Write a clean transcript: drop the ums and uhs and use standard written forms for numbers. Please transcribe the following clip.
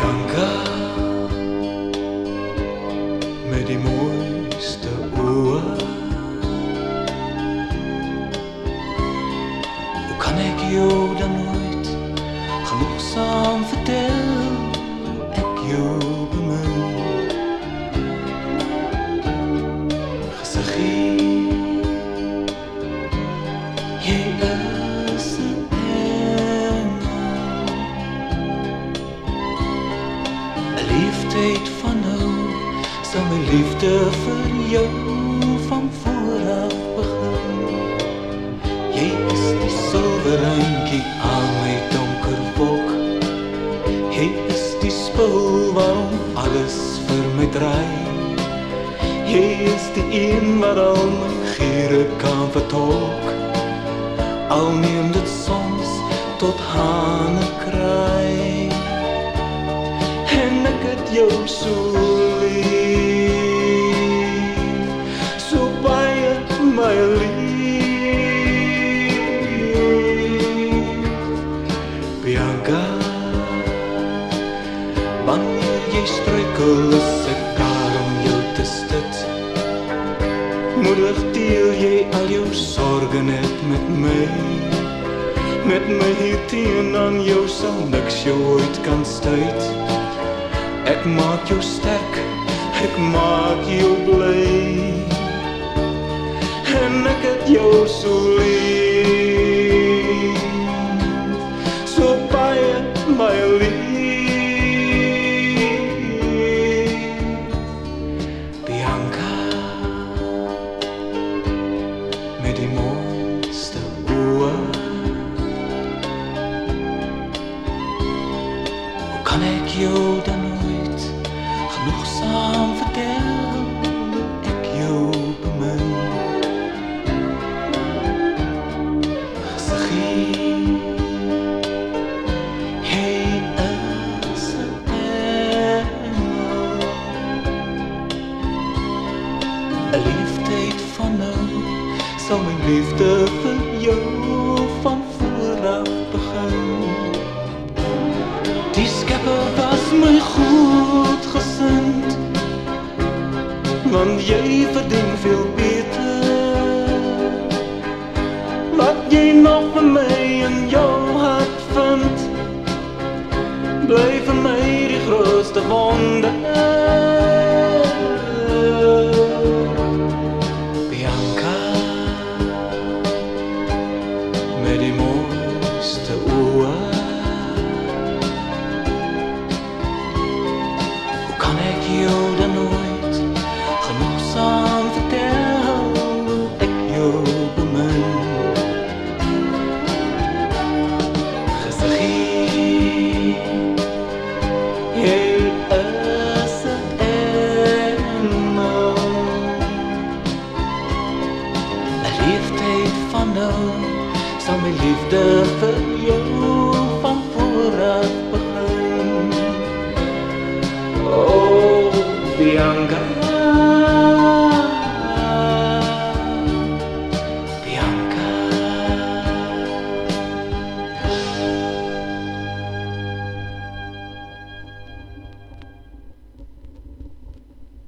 Bianca, met die mooiste oë, hoe kan ek jou dan nooit genoegsaam vertel ek jou bemin? Gesiggie, jy is 'n engel, 'n liefdheid van nou sal my liefde vir jou van vooraf begin. Jy is die silwerrandjie aan my donker wolk, jy is die spul waarom alles vir my draai. Jy is die een wat al my giere kan vertolk, al neem dit soms tot hane kraai. En ek het jou so lief, so baie my lief. Bianca, wanneer jy struikel is ek daar om jou te stut. Moedig deel jy al jou sorge net met my hier teen aan jou sal niks jou ooit kan stuit. Ek maak jou sterk, ek maak jou bly, en ek het jou so lief, so baie my lief. Bianca, met die mooiste oë, hoe kan ek jou dan nooit genoegsaam vertel ek jou bemin? Gesiggie, jy is 'n engel, 'n liefdheid van nou sal my liefde vir jou van vooraf begin. Die Skepper was my goed gesind, want jy verdien veel beter. Wat jy nog vir my in jou hart vind, bly vir my die grootste wonder.